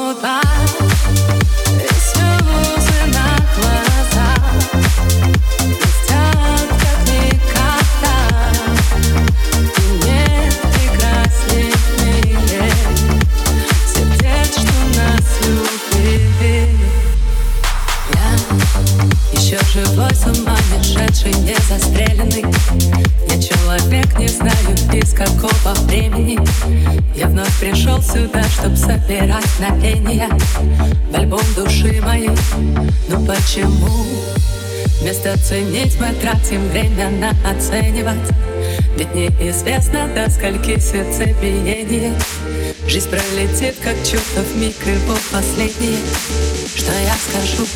Губа и слезы на глазах блестят, как никогда. И нет прекрасней в мире сердец, что нас любили. Я еще живой, с ума не шедший, не застреленный. Я человек, не знаю из какого времени. Я вновь пришел сюда, чтоб собирать мгновения в альбом души моей. Ну почему вместо ценить мы тратим время на оценивать? Ведь неизвестно, до скольки сердцебиений жизнь пролетит, как чертов миг, его последний. Что я скажу?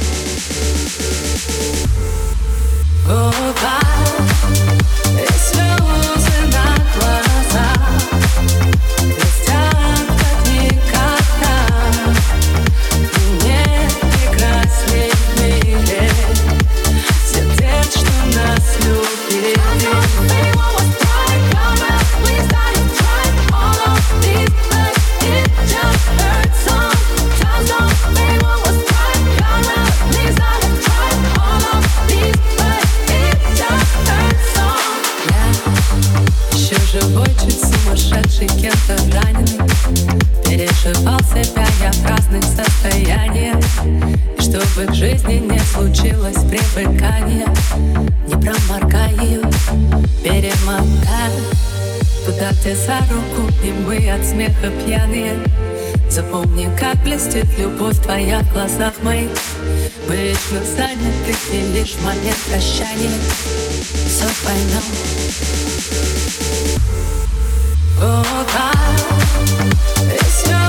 Губа и слезы на глазах блестят, как никогда. И нет прекрасней в мире сердец, что нас любили. Живой, чуть сумасшедший, кем-то раненый. Переживал себя я в разных состояниях. И чтобы к жизни не случилось привыкания, не проморгай ее, перемотай туда, где за руку, и мы от смеха пьяные. Запомни, как блестит любовь твоя в глазах моих. Мы вечно заняты, и лишь момент прощания все поймем. Губа и слезы